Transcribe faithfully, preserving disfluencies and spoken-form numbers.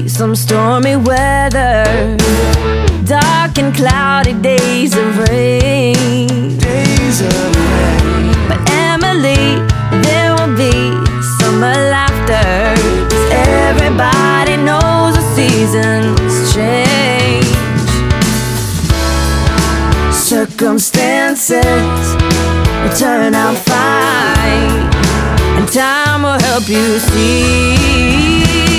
some stormy weather, dark and cloudy days of rain. Days of rain. But Emily, there will be summer laughter, 'cause everybody knows the seasons change. Circumstances will turn out fine, and time will help you see